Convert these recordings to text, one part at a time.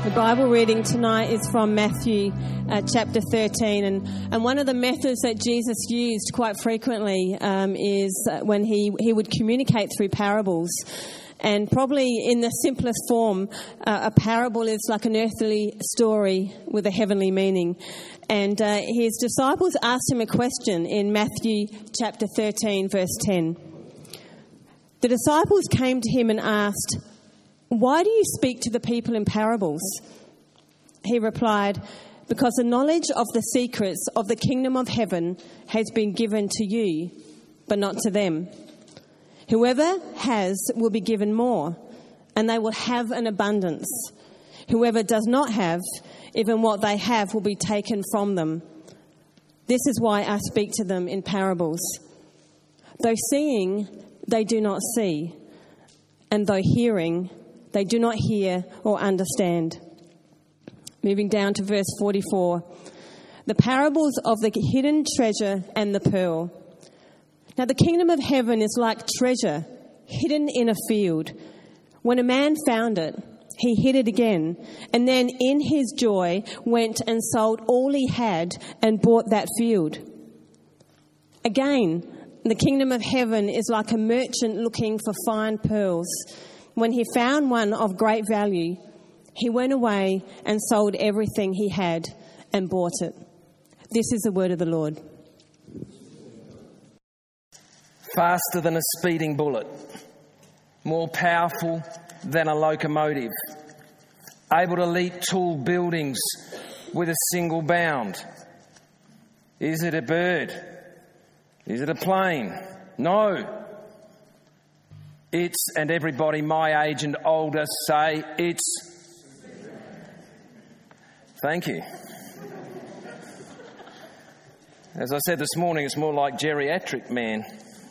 The Bible reading tonight is from Matthew chapter 13, and one of the methods that Jesus used quite frequently is when he would communicate through parables. And probably in the simplest form, a parable is like an earthly story with a heavenly meaning. And his disciples asked him a question in Matthew chapter 13, verse 10. The disciples came to him and asked, "Why do you speak to the people in parables?" He replied, "Because the knowledge of the secrets of the kingdom of heaven has been given to you, but not to them. Whoever has will be given more, and they will have an abundance. Whoever does not have, even what they have will be taken from them. This is why I speak to them in parables. Though seeing, they do not see, and though hearing, they do not hear or understand." Moving down to verse 44. The parables of the hidden treasure and the pearl. Now the kingdom of heaven is like treasure hidden in a field. When a man found it, he hid it again, and then in his joy went and sold all he had and bought that field. Again, the kingdom of heaven is like a merchant looking for fine pearls. When he found one of great value, he went away and sold everything he had and bought it. This is the word of the Lord. Faster than a speeding bullet, more powerful than a locomotive, able to leap tall buildings with a single bound. Is it a bird? Is it a plane? No. It's, and everybody my age and older say, it's... Thank you. As I said this morning, it's more like geriatric man.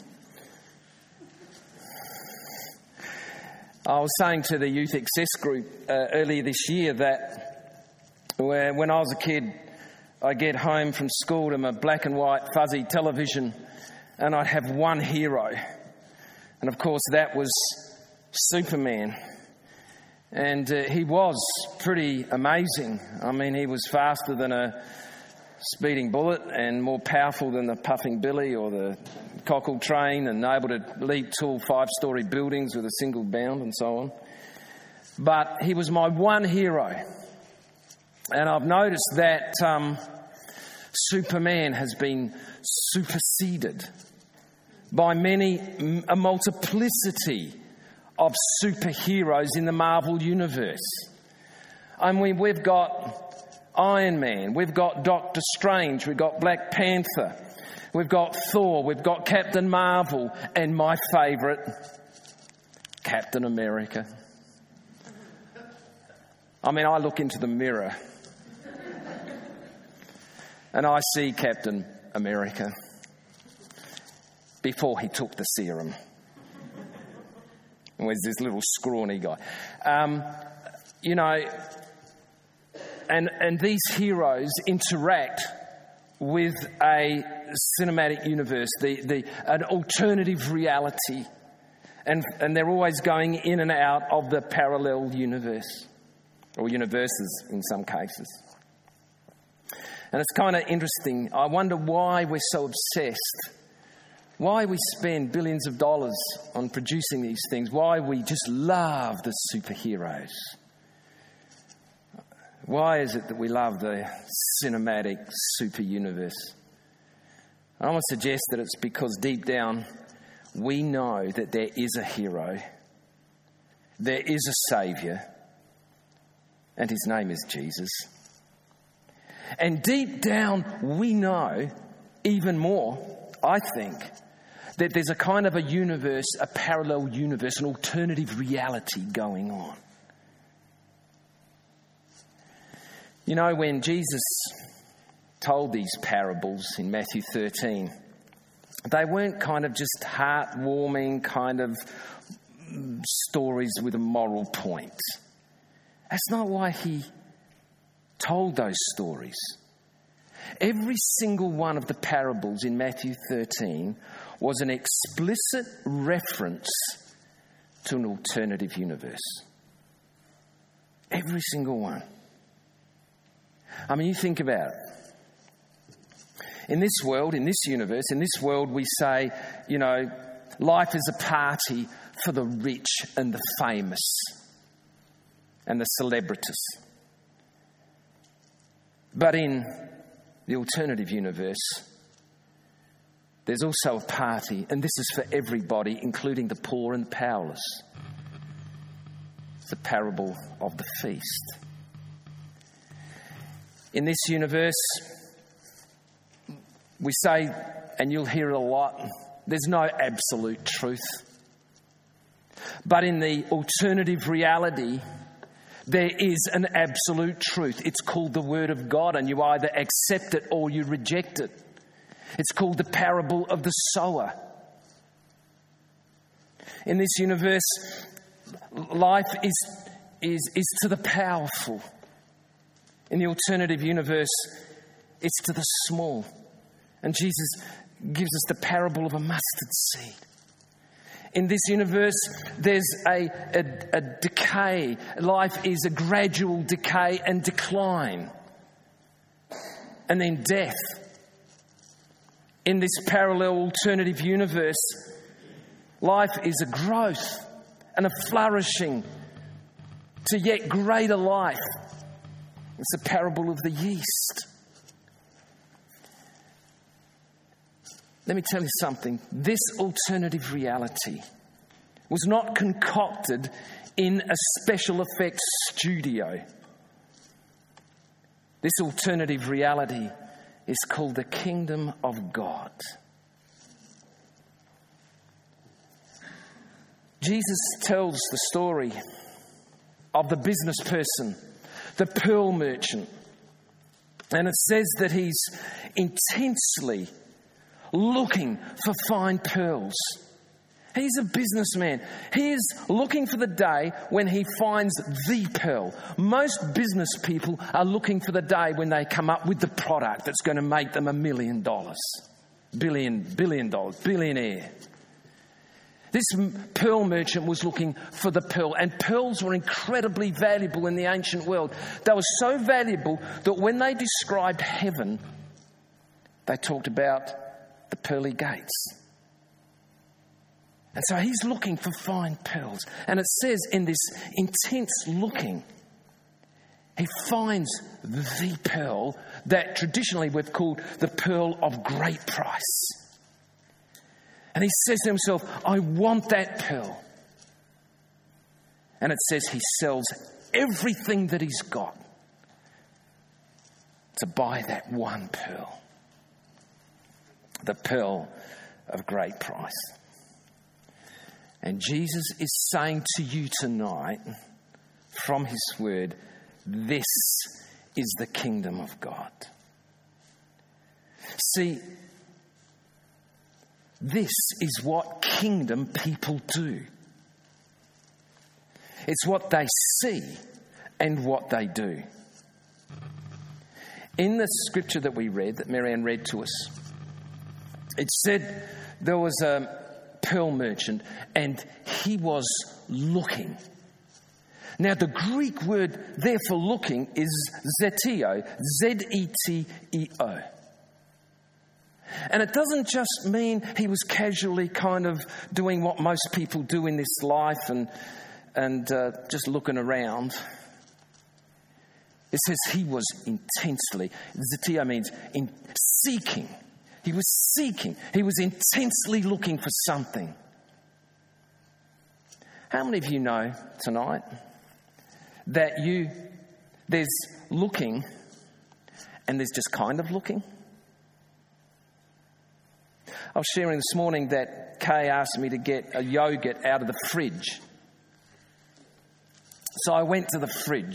I was saying to the Youth Access group earlier this year that when I was a kid, I'd get home from school to my black and white fuzzy television and I'd have one hero. And of course that was Superman. And he was pretty amazing. I mean, he was faster than a speeding bullet and more powerful than the Puffing Billy or the Cockle Train, and able to leap tall 5-storey buildings with a single bound and so on. But he was my one hero. And I've noticed that Superman has been superseded by a multiplicity of superheroes in the Marvel Universe. I mean, we've got Iron Man, we've got Doctor Strange, we've got Black Panther, we've got Thor, we've got Captain Marvel, and my favourite, Captain America. I mean, I look into the mirror and I see Captain America before he took the serum. And was this little scrawny guy. And these heroes interact with a cinematic universe, an alternative reality. And they're always going in and out of the parallel universe, or universes in some cases. And it's kind of interesting. I wonder why we're so obsessed, why we spend billions of dollars on producing these things, why we just love the superheroes. Why is it that we love the cinematic super universe? I want to suggest that it's because deep down we know that there is a hero, there is a saviour, and his name is Jesus. And deep down we know even more, I think, that there's a kind of a universe, a parallel universe, an alternative reality going on. You know, when Jesus told these parables in Matthew 13, they weren't kind of just heartwarming kind of stories with a moral point. That's not why he told those stories. Every single one of the parables in Matthew 13 was an explicit reference to an alternative universe. Every single one. I mean, you think about it. In this world, in this universe, in this world, we say, you know, life is a party for the rich and the famous and the celebrities. But in the alternative universe, there's also a party, and this is for everybody, including the poor and the powerless. It's the parable of the feast. In this universe, we say, and you'll hear it a lot, there's no absolute truth. But in the alternative reality, there is an absolute truth. It's called the Word of God, and you either accept it or you reject it. It's called the parable of the sower. In this universe, life is to the powerful. In the alternative universe, it's to the small. And Jesus gives us the parable of a mustard seed. In this universe, there's a decay. Life is a gradual decay and decline. And then death. In this parallel alternative universe, life is a growth and a flourishing to yet greater life. It's the parable of the yeast. Let me tell you something. This alternative reality was not concocted in a special effects studio. This alternative reality is called the kingdom of God. Jesus tells the story of the business person, the pearl merchant. And it says that he's intensely looking for fine pearls. He's a businessman. He is looking for the day when he finds the pearl. Most business people are looking for the day when they come up with the product that's going to make them $1 million. Billion dollars, billionaire. This pearl merchant was looking for the pearl, and pearls were incredibly valuable in the ancient world. They were so valuable that when they described heaven, they talked about the pearly gates. And so he's looking for fine pearls. And it says in this intense looking, he finds the pearl that traditionally we've called the pearl of great price. And he says to himself, I want that pearl. And it says he sells everything that he's got to buy that one pearl. The pearl of great price. And Jesus is saying to you tonight, from his word, this is the kingdom of God. See, this is what kingdom people do. It's what they see and what they do. In the scripture that we read, that Marianne read to us, it said there was a pearl merchant and he was looking. Now the Greek word there for looking is zeteo, Z-E-T-E-O. And it doesn't just mean he was casually kind of doing what most people do in this life and just looking around. It says he was intensely, zeteo means in seeking. He was seeking. He was intensely looking for something. How many of you know tonight that there's looking and there's just kind of looking? I was sharing this morning that Kay asked me to get a yogurt out of the fridge. So I went to the fridge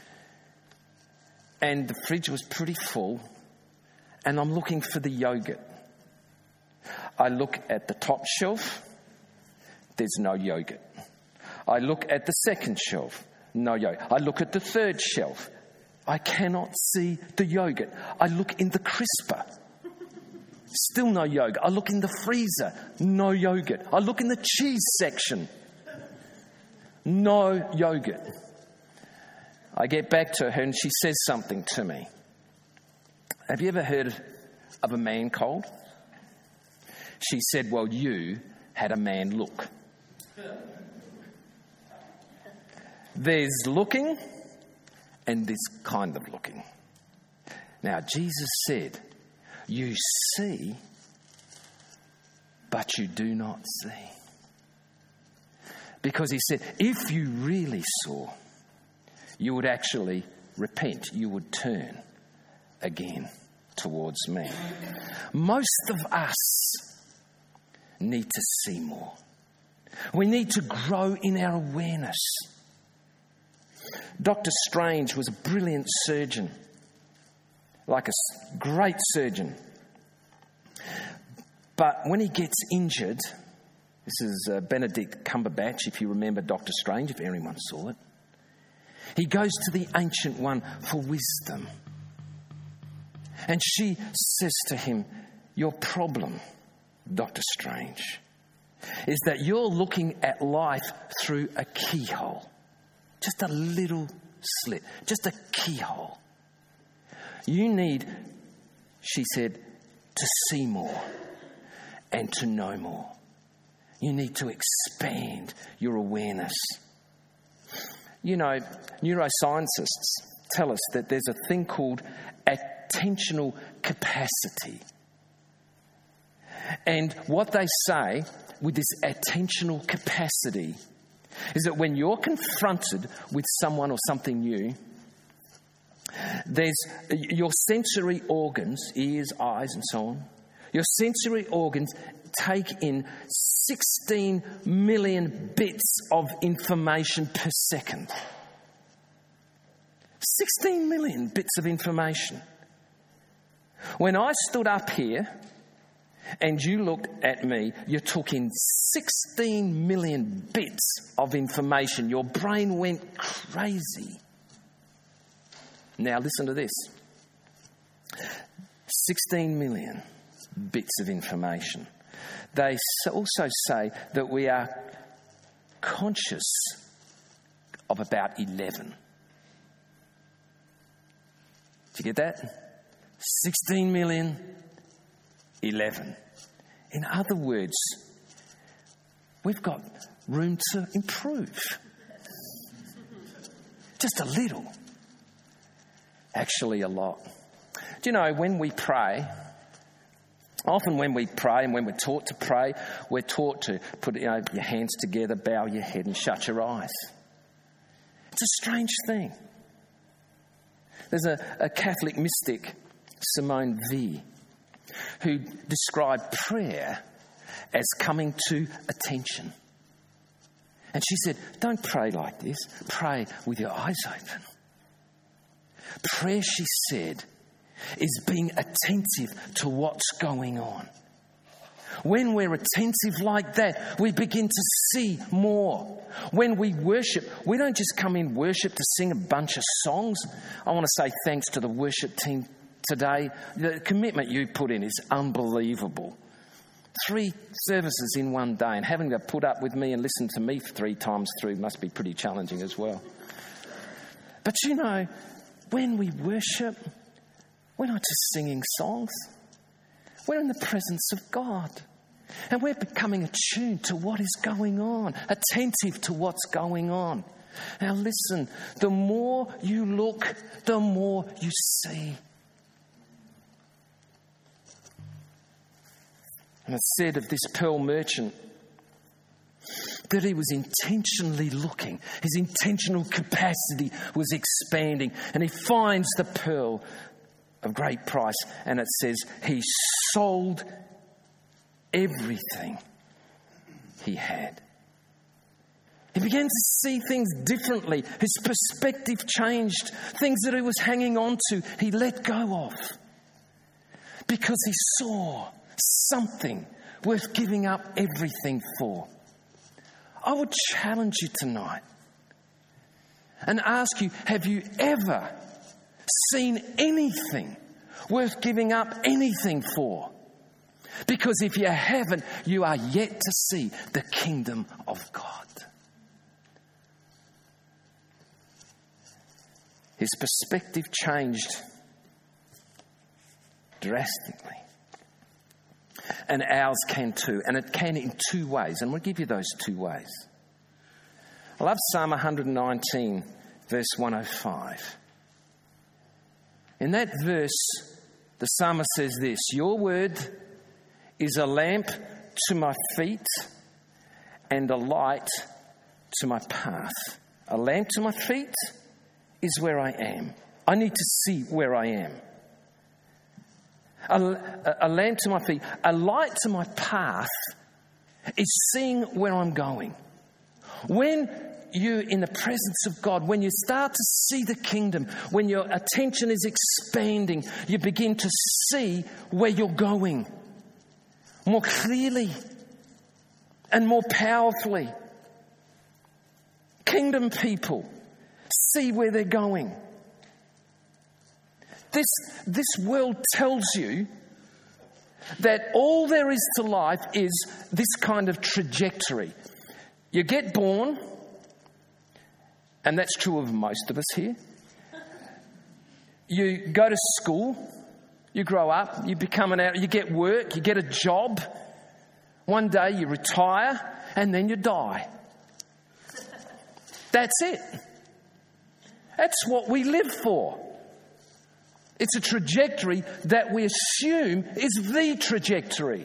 and the fridge was pretty full. And I'm looking for the yogurt. I look at the top shelf. There's no yogurt. I look at the second shelf. No yogurt. I look at the third shelf. I cannot see the yogurt. I look in the crisper. Still no yogurt. I look in the freezer. No yogurt. I look in the cheese section. No yogurt. I get back to her and she says something to me. Have you ever heard of a man cold? She said, well, you had a man look. There's looking and there's kind of looking. Now, Jesus said, you see, but you do not see. Because he said, if you really saw, you would actually repent. You would turn again towards me. Most of us need to see more. We need to grow in our awareness. Dr. Strange was a brilliant surgeon, like a great surgeon. But when he gets injured, this is Benedict Cumberbatch, if you remember Dr. Strange, if anyone saw it, he goes to the Ancient One for wisdom. And she says to him, your problem, Dr. Strange, is that you're looking at life through a keyhole. Just a little slit, just a keyhole. You need, she said, to see more and to know more. You need to expand your awareness. You know, neuroscientists tell us that there's a thing called attentional capacity. And what they say with this attentional capacity is that when you're confronted with someone or something new, there's your sensory organs, ears, eyes, and so on, your sensory organs take in 16 million bits of information per second. 16 million bits of information. When I stood up here and you looked at me, you took in 16 million bits of information. Your brain went crazy. Now listen to this. 16 million bits of information. They also say that we are conscious of about 11. Did you get that? 16 million, 11. In other words, we've got room to improve. Just a little. Actually, a lot. Do you know, when we pray, often when we pray and when we're taught to pray, we're taught to put your hands together, bow your head and shut your eyes. It's a strange thing. There's a Catholic mystic, Simone Weil, who described prayer as coming to attention. And she said, don't pray like this. Pray with your eyes open. Prayer, she said, is being attentive to what's going on. When we're attentive like that, we begin to see more. When we worship, we don't just come in worship to sing a bunch of songs. I want to say thanks to the worship team today. The commitment you put in is unbelievable. 3 services in one day, and having to put up with me and listen to me 3 times through must be pretty challenging as well. But you know, when we worship, we're not just singing songs. We're in the presence of God. And we're becoming attuned to what is going on, attentive to what's going on. Now listen, the more you look, the more you see. And it said of this pearl merchant that he was intentionally looking. His intentional capacity was expanding. And he finds the pearl of great price. And it says he sold everything he had. He began to see things differently. His perspective changed. Things that he was hanging on to, he let go of. Because he saw something worth giving up everything for. I would challenge you tonight and ask you, have you ever seen anything worth giving up anything for? Because if you haven't, you are yet to see the kingdom of God. his perspective changed drastically. And ours can too. And it can in two ways. And we'll give you those two ways. I love Psalm 119, verse 105. In that verse, the psalmist says this: "Your word is a lamp to my feet and a light to my path." A lamp to my feet is where I am. I need to see where I am. A lamp to my feet, a light to my path is seeing where I'm going. When you're in the presence of God, when you start to see the kingdom, when your attention is expanding, you begin to see where you're going more clearly and more powerfully. Kingdom people see where they're going. This world tells you that all there is to life is this kind of trajectory. You get born, and that's true of most of us here. You go to school, you grow up, you become you get work, you get a job. One day you retire, and then you die. That's it. That's what we live for. It's a trajectory that we assume is the trajectory.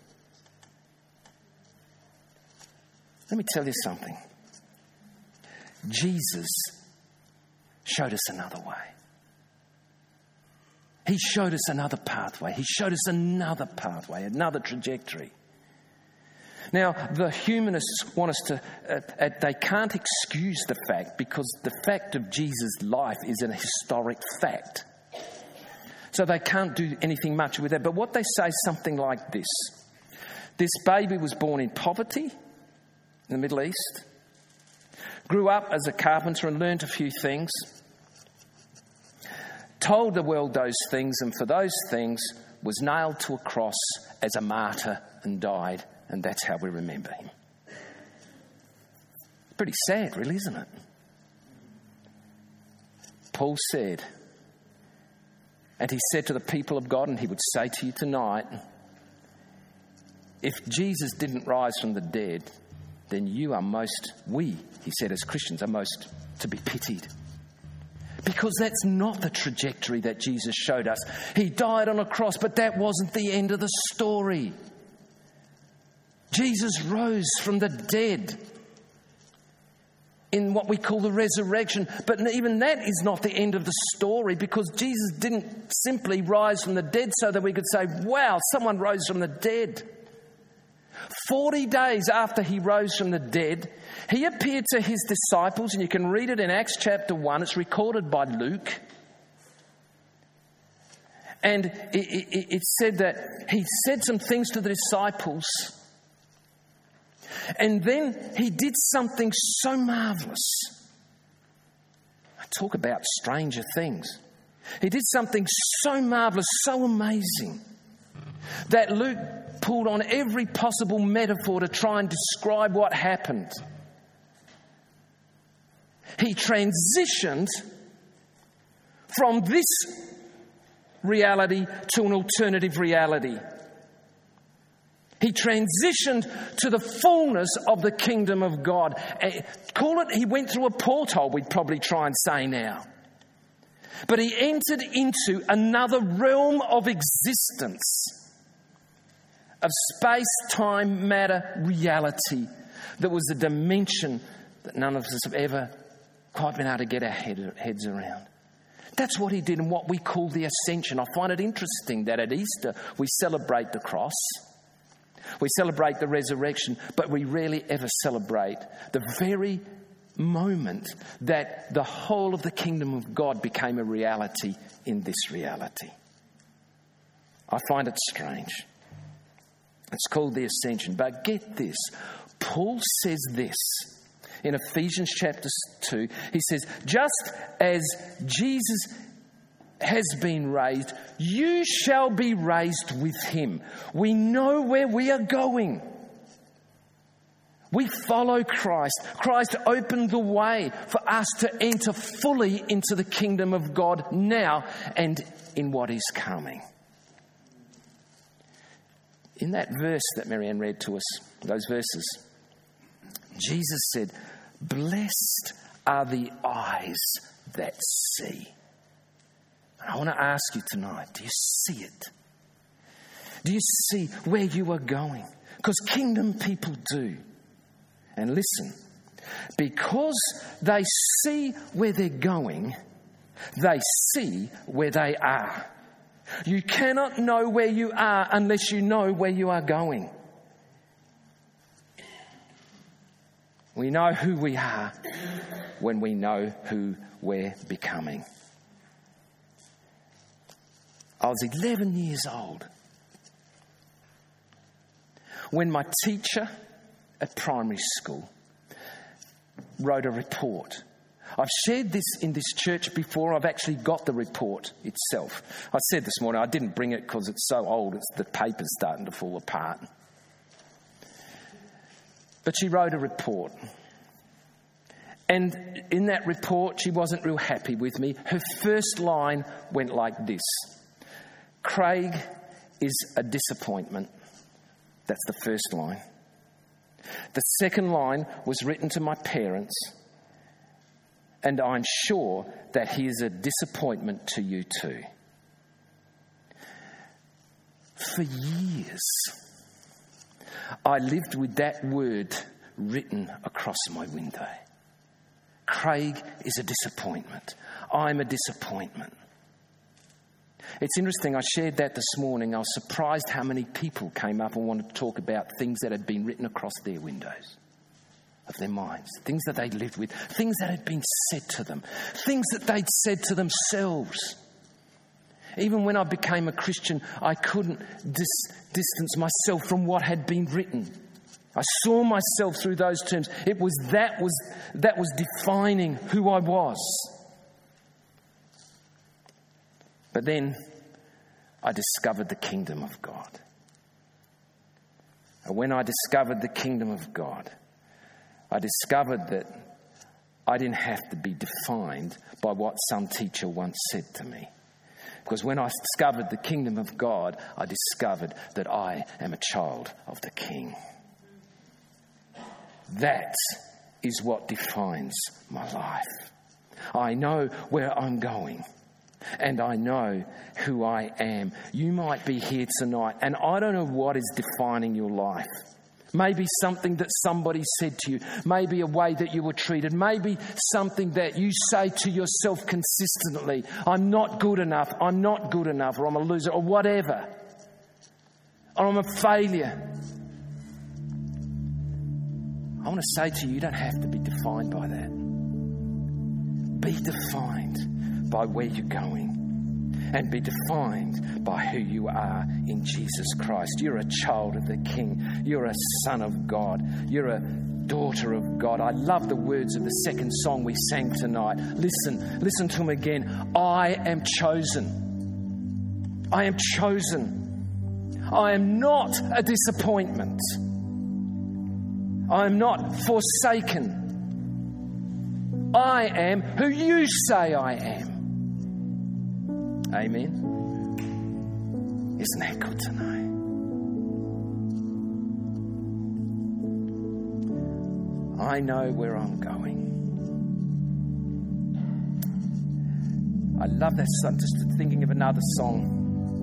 Let me tell you something. Jesus showed us another way. He showed us another pathway. He showed us another pathway, another trajectory. Now, the humanists want us to, they can't excuse the fact, because the fact of Jesus' life is a historic fact. So they can't do anything much with that. But what they say is something like this. This baby was born in poverty in the Middle East, grew up as a carpenter and learnt a few things, told the world those things, and for those things was nailed to a cross as a martyr and died. And that's how we remember him. Pretty sad, really, isn't it? Paul said, and he said to the people of God, and he would say to you tonight, if Jesus didn't rise from the dead, then you are we, he said, as Christians, are most to be pitied. Because that's not the trajectory that Jesus showed us. He died on a cross, but that wasn't the end of the story. Jesus rose from the dead in what we call the resurrection. But even that is not the end of the story, because Jesus didn't simply rise from the dead so that we could say, wow, someone rose from the dead. 40 days after he rose from the dead, he appeared to his disciples, and you can read it in Acts chapter 1. It's recorded by Luke. And it said that he said some things to the disciples. And then he did something so marvellous. I talk about stranger things. He did something so marvellous, so amazing, that Luke pulled on every possible metaphor to try and describe what happened. He transitioned from this reality to an alternative reality. He transitioned to the fullness of the kingdom of God. He went through a portal, we'd probably try and say now. But he entered into another realm of existence, of space, time, matter, reality, that was a dimension that none of us have ever quite been able to get our heads around. That's what he did in what we call the ascension. I find it interesting that at Easter we celebrate the cross. We celebrate the resurrection, but we rarely ever celebrate the very moment that the whole of the kingdom of God became a reality in this reality. I find it strange. It's called the ascension. But get this, Paul says this in Ephesians chapter 2. He says, just as Jesus has been raised, you shall be raised with him. We know where we are going. We follow Christ. Christ opened the way for us to enter fully into the kingdom of God now and in what is coming. In that verse that Marianne read to us, those verses, Jesus said, "Blessed are the eyes that see." And I want to ask you tonight, do you see it? Do you see where you are going? Because kingdom people do. And listen, because they see where they're going, they see where they are. You cannot know where you are unless you know where you are going. We know who we are when we know who we're becoming. I was 11 years old when my teacher at primary school wrote a report. I've shared this in this church before. I've actually got the report itself. I said this morning I didn't bring it because it's so old, the paper's starting to fall apart. But she wrote a report. And in that report, she wasn't real happy with me. Her first line went like this: "Craig is a disappointment." That's the first line. The second line was written to my parents, "And I'm sure that he is a disappointment to you too." For years, I lived with that word written across my window. Craig is a disappointment. I'm a disappointment. It's interesting, I shared that this morning. I was surprised how many people came up and wanted to talk about things that had been written across their windows of their minds, things that they'd lived with, things that had been said to them, things that they'd said to themselves. Even when I became a Christian, I couldn't distance myself from what had been written. I saw myself through those terms. That was defining who I was. But then I discovered the kingdom of God. And when I discovered the kingdom of God, I discovered that I didn't have to be defined by what some teacher once said to me. Because when I discovered the kingdom of God, I discovered that I am a child of the King. That is what defines my life. I know where I'm going. And I know who I am. You might be here tonight, and I don't know what is defining your life. Maybe something that somebody said to you. Maybe a way that you were treated. Maybe something that you say to yourself consistently. I'm not good enough. I'm not good enough. Or I'm a loser. Or whatever. Or I'm a failure. I want to say to you, you don't have to be defined by that. Be defined by where you're going, and be defined by who you are in Jesus Christ. You're a child of the King. You're a son of God. You're a daughter of God. I love the words of the second song we sang tonight. Listen to them again. I am chosen. I am chosen. I am not a disappointment. I am not forsaken. I am who you say I am. Amen. Isn't that good to know? I know where I'm going. I love that song. Just thinking of another song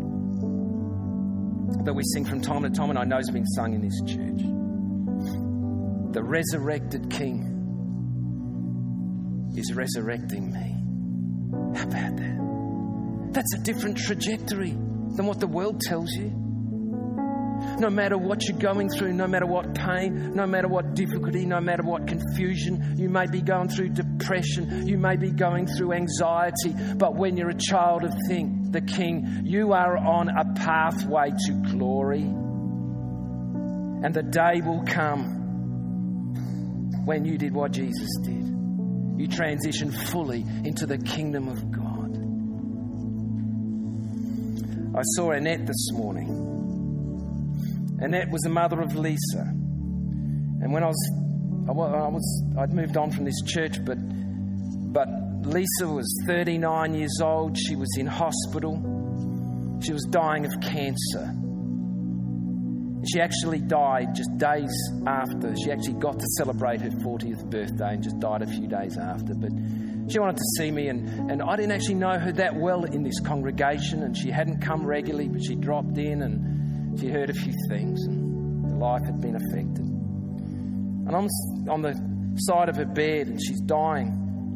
that we sing from time to time, and I know it's been sung in this church. The resurrected King is resurrecting me. How about that? That's a different trajectory than what the world tells you. No matter what you're going through, no matter what pain, no matter what difficulty, no matter what confusion, you may be going through depression, you may be going through anxiety, but when you're a child of the King, you are on a pathway to glory. And the day will come when you did what Jesus did. You transition fully into the kingdom of God. I saw Annette this morning. Annette was the mother of Lisa. And when I'd moved on from this church, but Lisa was 39 years old. She was in hospital. She was dying of cancer. She actually died just days after. She actually got to celebrate her 40th birthday and just died a few days after. But she wanted to see me, and I didn't actually know her that well in this congregation, and she hadn't come regularly, but she dropped in and she heard a few things, and her life had been affected. And I'm on the side of her bed, and she's dying.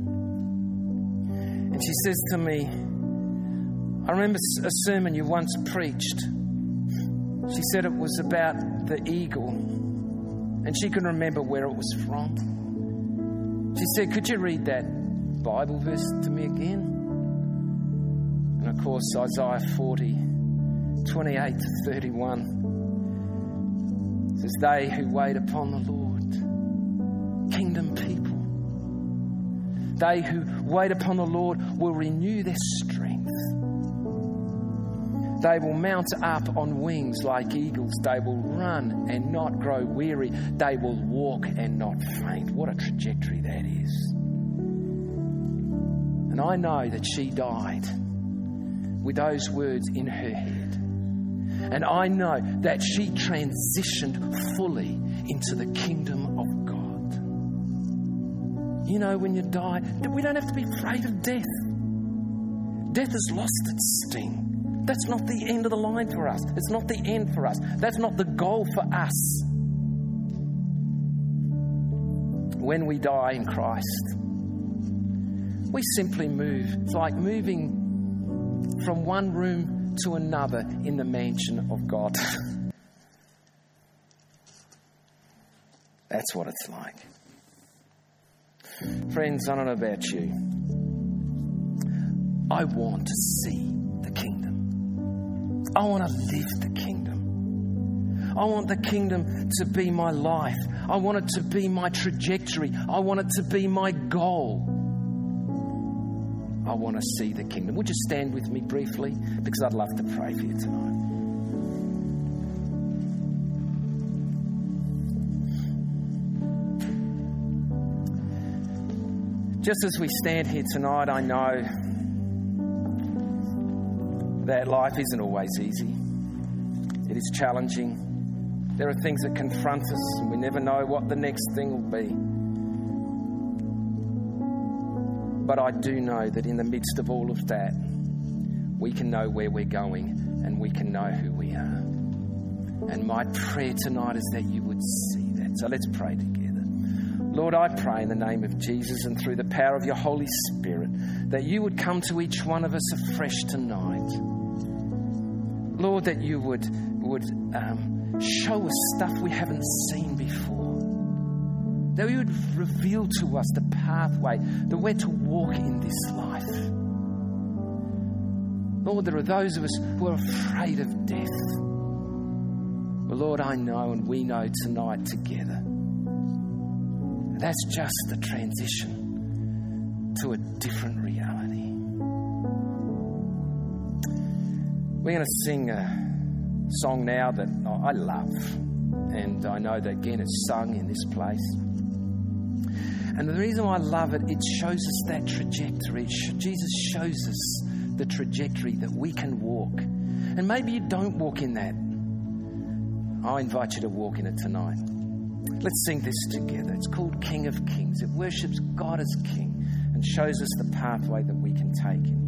And she says to me, I remember a sermon you once preached. She said it was about the eagle, and she can remember where it was from. She said, could you read that Bible verse to me again? And of course, Isaiah 40, 28 to 31 says, they who wait upon the Lord, kingdom people, they who wait upon the Lord will renew their strength. They will mount up on wings like eagles. They will run and not grow weary. They will walk and not faint. What a trajectory that is. And I know that she died with those words in her head. And I know that she transitioned fully into the kingdom of God. You know, when you die, we don't have to be afraid of death. Death has lost its sting. That's not the end of the line for us. It's not the end for us. That's not the goal for us. When we die in Christ, we simply move. It's like moving from one room to another in the mansion of God. That's what it's like. Friends, I don't know about you. I want to see the kingdom. I want to live the kingdom. I want the kingdom to be my life. I want it to be my trajectory. I want it to be my goal. I want to see the kingdom. Would you stand with me briefly? Because I'd love to pray for you tonight. Just as we stand here tonight, I know that life isn't always easy. It is challenging. There are things that confront us, and we never know what the next thing will be. But I do know that in the midst of all of that, we can know where we're going and we can know who we are. And my prayer tonight is that you would see that. So let's pray together. Lord, I pray in the name of Jesus and through the power of your Holy Spirit that you would come to each one of us afresh tonight. Lord, that you would show us stuff we haven't seen before. That you would reveal to us the pathway that we're to walk in this life. Lord, there are those of us who are afraid of death. Well, Lord, I know and we know tonight together that's just the transition to a different reality. We're going to sing a song now that I love. And I know that, again, it's sung in this place. And the reason why I love it, it shows us that trajectory. Jesus shows us the trajectory that we can walk. And maybe you don't walk in that. I invite you to walk in it tonight. Let's sing this together. It's called King of Kings. It worships God as King and shows us the pathway that we can take in